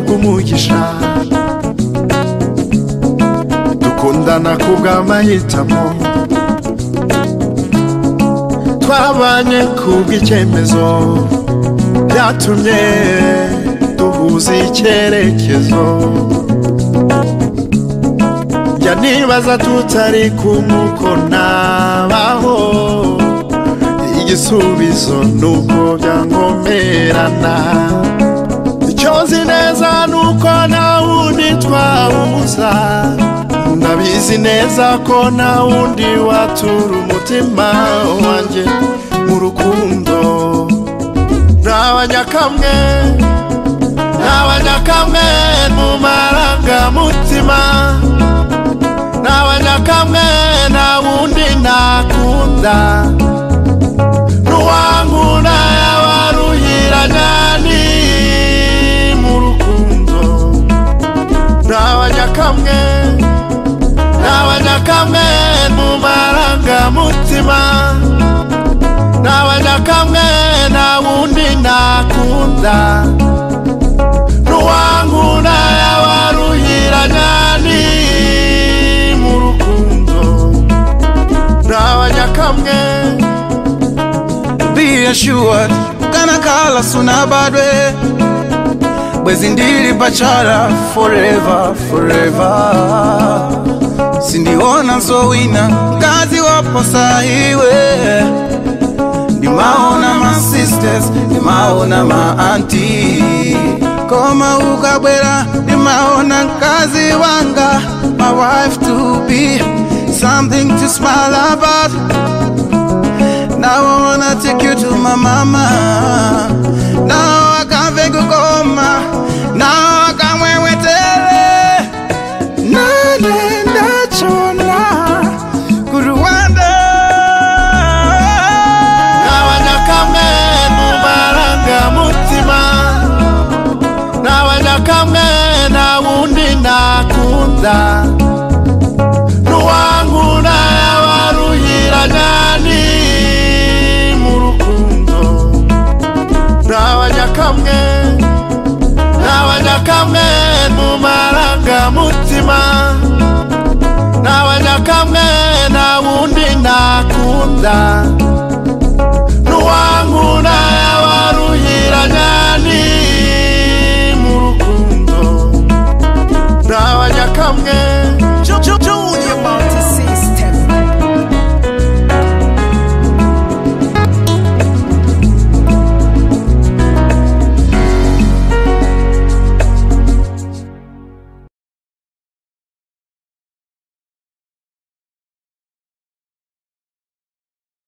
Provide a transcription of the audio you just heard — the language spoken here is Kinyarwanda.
kubw'umugisha dukundana kubw'amahitamo twabanye kubw'icyemezo byatumye duhuza icyerekezo njya nibaza tutari kumwe uko nabaho igisubizo nuko byankomerana icyo nzi neza nuko nta wundi twahuza ndabizi neza ko nta wundi watura umutima wanjye mu rukundo n'abanyakamwe mu marangamutima n'abanyakamwe nta wundi nakunda n'uwankunda yabaruhiranyani mu rukundo n'abanyakamwe mu marangamutima n'abanyakamwe nta wundi nakunda n'uwankunda yabaruhiranyani mu rukundo n'abanyakamwe. Be assured, gonna call us sooner bad way. Bwezindiri bachara forever, forever. Sindiona so wina, kazi wapo sahiwe. Ndimaona ma sisters, ndimaona ma auntie. Koma ukabwera, ndimaona kazi wanga. My wife to be, something to smile about. Now I wanna take you to my mama. Now I can't think of coma. Now I can't wait with it. Nalenda chona Kuruwanda. N'abanyakamwe mu marangamutima n'abanyakamwe nta wundi nakunda n'uwankunda yabaruhiranyani mu rukundo n'abanyakamwe mu marangamutima n'abanyakamwe nta wundi nakunda